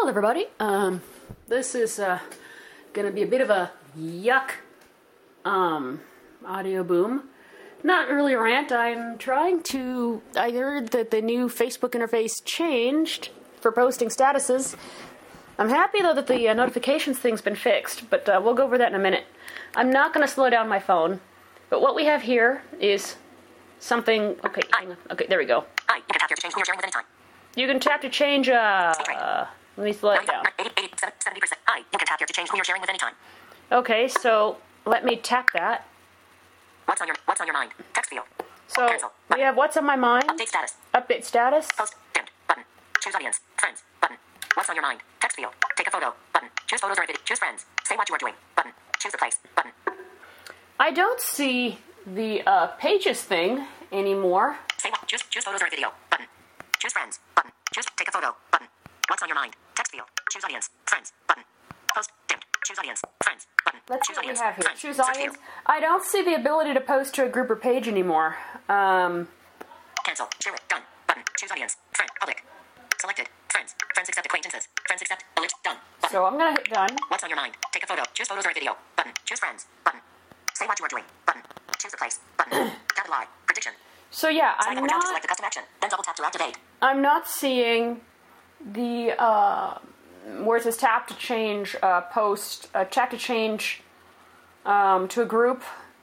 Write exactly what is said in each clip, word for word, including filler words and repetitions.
Well, everybody, um, this is uh, going to be a bit of a yuck um, audio boom. Not really a rant. I'm trying to... I heard that the new Facebook interface changed for posting statuses. I'm happy, though, that the uh, notifications thing's been fixed, but uh, we'll go over that in a minute. I'm not going to slow down my phone, but what we have here is something... Okay, hang on. Okay, there we go. Hi, you can tap here to change who you're sharing with any time. You can tap to change... Uh, uh, let me slow it down. eighty, eighty, seventy percent. Hi, you can tap here to change who you're sharing with any time. Okay, so let me tap that. What's on your What's on your mind? Text field. So Cancel. we have what's on my mind. Update status. Update status. Post. Dimmed. Button. Choose audience. Friends. Button. What's on your mind? Text field. Take a photo. Button. Choose photos or a video. Choose friends. Say what you are doing. Button. Choose the place. Button. I don't see the uh, pages thing anymore. Say what. Choose Choose photos or a video. Button. Choose friends. Button. Choose take a photo. Button. What's on your mind? Text field. Choose audience. Friends. Button. Post. Dimmed. Choose audience. Friends. Button. Let's Choose see what we audience. have here. Friends. Choose Search audience. field. I don't see the ability to post to a group or page anymore. Um, Cancel. Share it. Done. Button. Choose audience. Friend. Public. Selected. Friends. Friends accept acquaintances. Friends accept. Ellipse. Done. Button. so I'm going to hit done. What's on your mind? Take a photo. Choose photos or a video. Button. Choose friends. Button. Say what you are doing. Button. Choose the place. Button. Capital I. Prediction. So yeah, Select I'm or down to not, select a custom action. Then double tap to activate. I'm not seeing the, uh, where it says tap to change uh, post, uh, tap to change um, to a group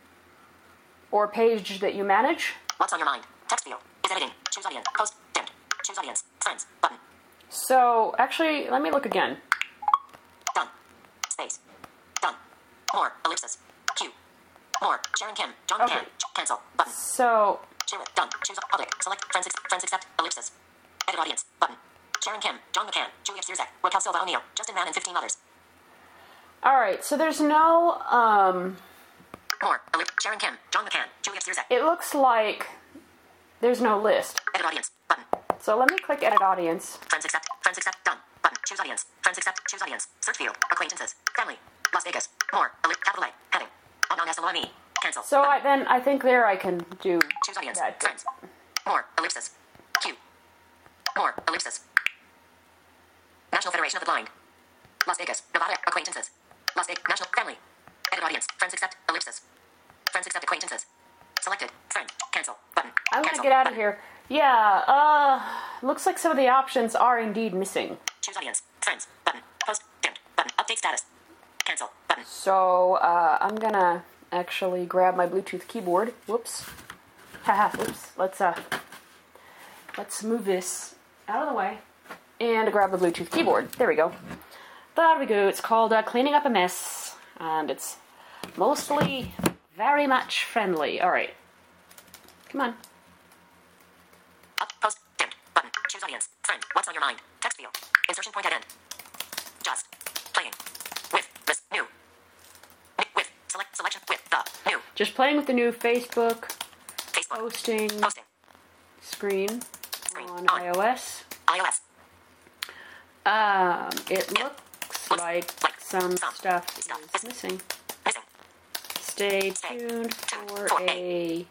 or page that you manage. What's on your mind? Text field. Is editing. Choose audience. Post. Dimmed. Choose audience. Friends. Button. So actually, let me look again. Done. Space. Done. More. Ellipsis. Q. More. Sharon Kim. John Okay. McCann. Cancel. Button. So Share it. Done. Choose public. Select friends. Ex- friends accept. Ellipsis. Edit audience. Button. Sharon Kim. John McCann. Julia Zizek. Raquel Silva O'Neill. Justin Mann and fifteen others. all right, so there's no. Um, More. Ellipsis. Sharon Kim. John McCann. Julia Zizek. it looks like there's no list. Edit audience. Button. So let me click edit audience. Friends accept. Friends accept. Done. Button. Choose audience. Friends accept. Choose audience. Search field. Acquaintances. Family. Las Vegas. More. Ellipsis. Capital A. Heading. Unknown S L O M E. Cancel. So Button. I, then I think there I can do Choose audience. that. Friends. More. Ellipsis. Q. More. Ellipsis. National Federation of the Blind. Las Vegas. Nevada. Acquaintances. Las Vegas. National. Family. Edit audience. Friends accept. Ellipsis. Friends accept acquaintances. Selected. Friend. Cancel. Button. I'm gonna Cancel. get out of Button. here. Yeah. Uh, looks like some of the options are indeed missing. Choose audience. Friends. Button. Post. Dimmed. Button. Update status. Cancel. Button. So uh, I'm gonna actually grab my Bluetooth keyboard. Whoops. Haha. Whoops. Let's uh, let's move this out of the way and grab the Bluetooth keyboard. There we go. There we go. It's called uh, Cleaning Up a Mess, and it's mostly very much friendly. All right. Come on. Up. Post. Dimmed. Button. Choose audience. Friend. What's on your mind? Text field. Insertion point at end. Just. Playing. With. This. New. Ni- With. Select. Selection. With. The. New. Just playing with the new Facebook Facebook. posting Posting. screen Screen. on On. iOS. iOS. Um, it Yeah. looks Looks like like some some stuff stuff is is missing. Missing. Stay Stay tuned tuned for for a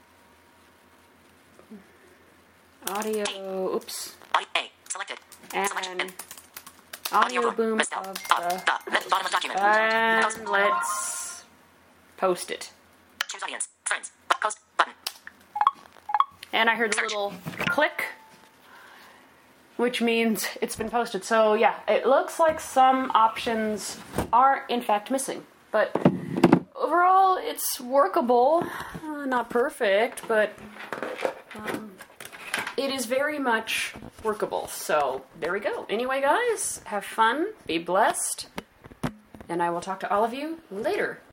audio, oops, Audio A. Selected. Selection. and In. audio boom Misspelled. of Of. the, The. At bottom of document. Post. and let's post it. Choose audience. Friends. Post. Button. And I heard a Search. little click, which means it's been posted. So yeah, it looks like some options are in fact missing, but overall it's workable. Uh, not perfect, but um, it is very much workable. So there we go. Anyway, guys, have fun, be blessed, and I will talk to all of you later.